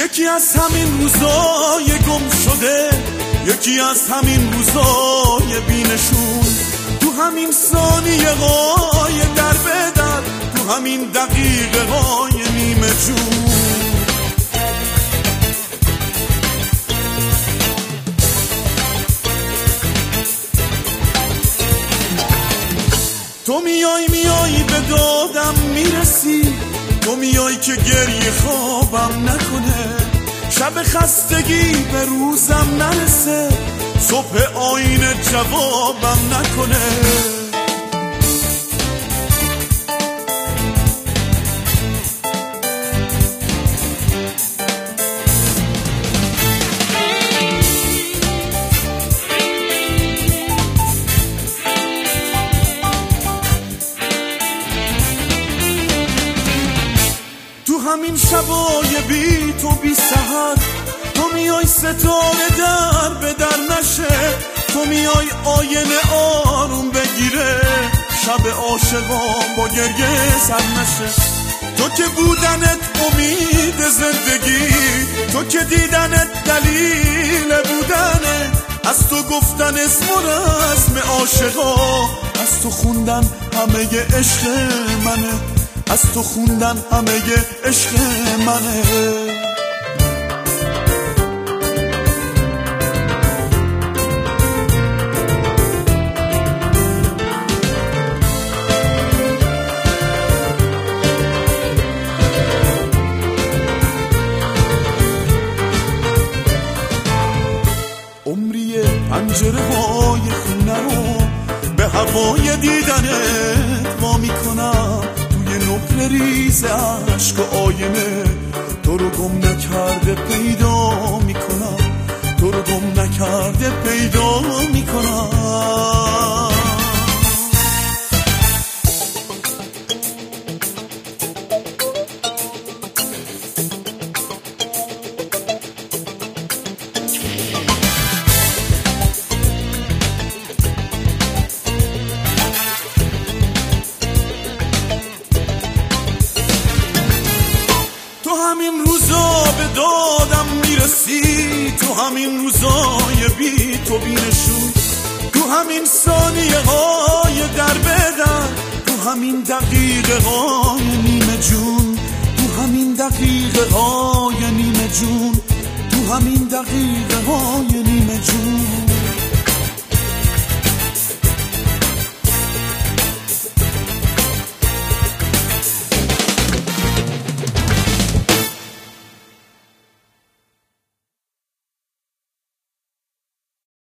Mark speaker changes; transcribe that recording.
Speaker 1: یکی از همین روزای گم شده، یکی از همین روزای بی‌نشون، تو همین ثانیه های در به در، تو همین دقیقه های نیمه جون. تو میای به دادم میرسی، تو میای که گریه خوابم نکنه، شب خستگی به روزم نرسه، صبح آینه جوابم نکنه. تو همین شبای بی تو بی سحر، تو میای ستاره در به در نشه، تو میای آینه آروم بگیره، شب عاشقان با گریه سر نشه. تو که بودنت امید زندگی، تو که دیدنت دلیل بودنه، از تو گفتن اسم و رسم عاشقا، از تو خوندن همه عشق منه، از تو خوندن همه عشق منه. عمری پنجره های خونه رو به هوای دیدنت وا میکنم، توی نقل ریز عشق و آینه تو رو گم نکرده پیدا میکنم، تو رو گم نکرده پیدا میکنم. همین روزا به دادم میرسی، تو همین روزای بی تو بی‌نشون، تو همین ثانیه های در به در، تو همین دقیقه های نیمه جون، تو همین دقیقه های نیمه جون، تو همین دقیقه های نیمه جون.